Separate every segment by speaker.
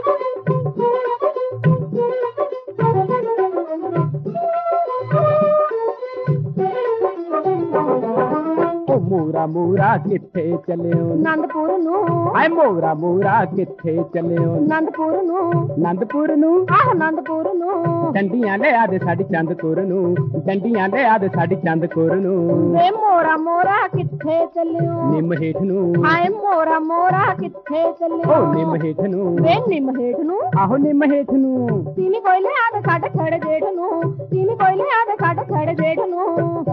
Speaker 1: ਮੋਰਾ ਮੋਰਾ ਕਿੱਥੇ ਚੱਲਿਓ
Speaker 2: ਆਨੰਦਪੁਰ ਨੂੰ।
Speaker 1: ਆਏ ਮੋਰਾ ਮੋਰਾ ਕਿੱਥੇ ਚੱਲਿਓ
Speaker 2: ਆਨੰਦਪੁਰ ਨੂੰ।
Speaker 1: ਆਨੰਦਪੁਰ ਨੂੰ
Speaker 2: ਆਹ ਆਨੰਦਪੁਰ ਨੂੰ।
Speaker 1: ਡੰਡੀਆਂ ਲਿਆ ਦੇ ਸਾਡੀ ਚੰਦਪੁਰ ਨੂੰ, ਡੰਡੀਆਂ ਲਿਆ ਦੇ ਸਾਡੀ ਚੰਦਪੁਰ ਨੂੰ।
Speaker 2: ਵੇ ਮੋਰਾ ਮੋਰਾ ਕਿੱਥੇ ਚੱਲਿਓ
Speaker 1: ਨਿੰਮ ਹੇਠ ਨੂੰ।
Speaker 2: ਹਾਏ ਮੋਰਾ ਮੋਰਾ ਕਿੱਥੇ ਚੱਲਿਓ
Speaker 1: ਓ ਨਿੰਮ ਹੇਠ ਨੂੰ।
Speaker 2: ਵੇ ਨਿੰਮ ਹੇਠ ਨੂੰ।
Speaker 1: ਆਹੋ ਨਿੰਮ ਹੇਠ ਨੂੰ।
Speaker 2: ਤੀਵੀਂ ਕੋਈ ਲਿਆ ਦੇ ਸਾਡੇ ਛੜੇ ਜੇਠ ਨੂੰ, ਤੀਵੀਂ ਕੋਈ ਲਿਆ ਦੇ ਸਾਡੇ ਛੜੇ ਜੇਠ ਨੂੰ।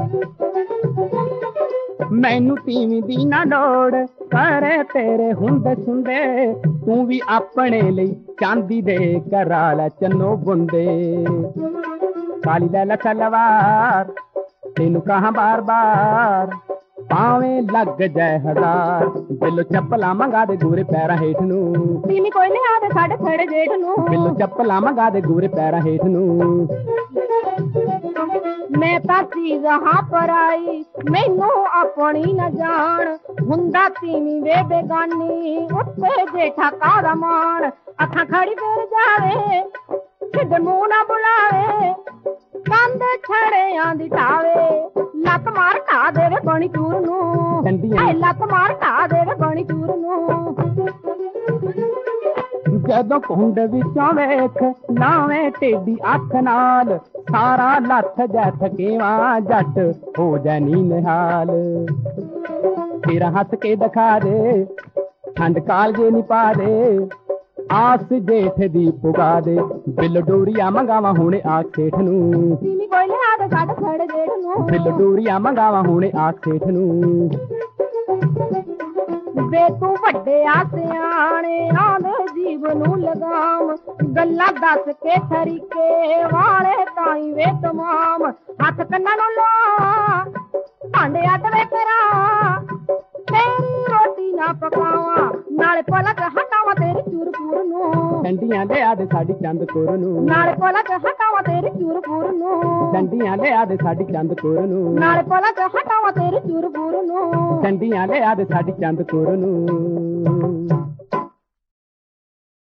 Speaker 1: ਮੈਨੂੰ ਤੀਵੀਂ ਦੀ ਨਾ ਲੋੜ ਕਰੇ ਤੇਰੇ ਹੁੰਦੇ ਸੁੰਦੇ, ਤੂੰ ਵੀ ਆਪਣੇ ਲਈ ਚਾਂਦੀ ਦੇ ਕਰਾ ਲੈ ਚੰਨੋ ਬੁੰਦੇ। ਕਾਲੀ ਲੈ ਲੈ ਸਲਵਾਰ ਤੈਨੂੰ ਕਹਾਂ ਬਾਰ ਬਾਰ, ਭਾਵੇਂ ਲੱਗ ਜਾਏ ਹਜ਼ਾਰ, ਬਿੱਲੋ ਚੱਪਲਾਂ ਮੰਗਾ ਦੇ ਗੋਰੇ ਪੈਰਾਂ ਹੇਠ ਨੂੰ।
Speaker 2: ਤੀਵੀਂ ਕੋਈ ਲਿਆ ਦੇ ਸਾਡੇ ਛੜੇ ਜੇਠ ਨੂੰ,
Speaker 1: ਬਿੱਲੋ ਚੱਪਲਾਂ ਮੰਗਾ ਦੇ ਗੋਰੇ ਪੈਰਾਂ ਹੇਠ ਨੂੰ।
Speaker 2: ਮੈਂ ਤਾਂ ਚੀਜ਼ ਹਾਂ ਪਰਾਈ ਮੈਨੂੰ ਆਪਣੀ ਨਾ ਜਾਣ, ਹੁੰਦਾ ਤੀਵੀਂ ਵੇ ਬੇਗਾਨੀ ਉੱਤੇ ਜੇਠਾ ਕਾਦਾ ਮਾਣ। ਅੱਖਾਂ ਖੜੀ ਫਿਰ ਜਾਵੇ ਸਿੱਧ ਮੂੰਹ ਨਾ ਬੁਲਾਵੇ, ਕੰਧ ਛੜਿਆਂ ਦੀ ਢਾਵੇ, ਲੱਤ ਮਾਰ ਢਾ ਦੇਵੇ ਬਣੀ ਚੂਰ ਨੂੰ।
Speaker 1: ਡੰਡੀਆਂ
Speaker 2: ਲੱਤ ਮਾਰ ਢਾ ਦੇਵੇ ਬਣੀ ਚੂਰ ਨੂੰ।
Speaker 1: ਜਦੋਂ ਕੁੰਡ ਵਿੱਚੋਂ ਵੇਖ ਲਾਵੇਂ ਟੇਡੀ ਅੱਖ ਨਾਲ, ਸਾਰਾ ਲੱਥ ਜੈ ਥਕੇਵਾ ਜੱਟ ਹੋ ਜਾਨੀ ਨਿਹਾਲ। ਤੇਰਾ ਹੱਸ ਕੇ ਦਿਖਾ ਦੇ ਠੰਡ ਕਾਲਜੇ ਨੀ ਪਾ ਦੇ, ਆਸ ਜੇਠ ਦੀ ਪੁਗਾ ਦੇ, ਬਿੱਲ ਡੋਰੀਆਂ ਮੰਗਾਵਾ ਹੁਣੇ ਆ ਸੇਠ ਨੂੰ।
Speaker 2: ਤੀਵੀਂ ਕੋਈ ਲਿਆ ਦੇ ਸਾਡੇ ਛੜੇ ਜੇਠ ਨੂੰ,
Speaker 1: ਬਿੱਲ ਡੋਰੀਆਂ ਮੰਗਾਵਾ ਹੁਣੇ ਆ ਸੇਠ ਨੂੰ।
Speaker 2: ਵੇ ਤੂੰ ਵੱਡੇ ਆ ਸਿਆਣੇ ਆਂਦੇ ਜੀਵ ਨੂੰ ਲਗਾਮ, ਗੱਲਾਂ ਦੱਸ ਕੇ ਤਰੀਕੇ ਵਾਲੇ ਤਾਈ ਵੇ ਤਮਾਮ। ਹੱਥ ਕੰਨਾਂ ਨੂੰ ਲਾ ਭਾਂਡੇ ਅੱਡ ਵੇ ਕਰਾਂ, ਤੇਰੀ ਰੋਟੀ ਨਾ ਪਕਾਵਾਂ, ਨਾਲੇ ਪਲਕ ਹਟਾਵਾਂ ਤੇਰੀ ਚੂਰਪੂਰ ਨੂੰ।
Speaker 1: ਡੰਡੀਆਂ ਲਿਆ ਦੇ ਸਾਡੀ ਚੰਦਪੁਰ ਨੂੰ,
Speaker 2: ਨਾਲੇ ਪਲਕ ਹਟਾਵਾਂ ਤੇਰੀ ਚੂਰਪੂਰ ਨੂੰ।
Speaker 1: ਡੰਡੀਆਂ ਲਿਆ ਦੇ ਸਾਡੀ ਚੰਦਪੁਰ ਨੂੰ,
Speaker 2: ਨਾਲੇ ਪਲਕ ਹਟਾਵਾਂ ਤੇਰੀ ਚੂਰਪੂਰ ਨੂੰ।
Speaker 1: ਡੰਡੀਆਂ ਲਿਆ ਦੇ ਸਾਡੀ ਚੰਦਪੁਰ ਨੂੰ।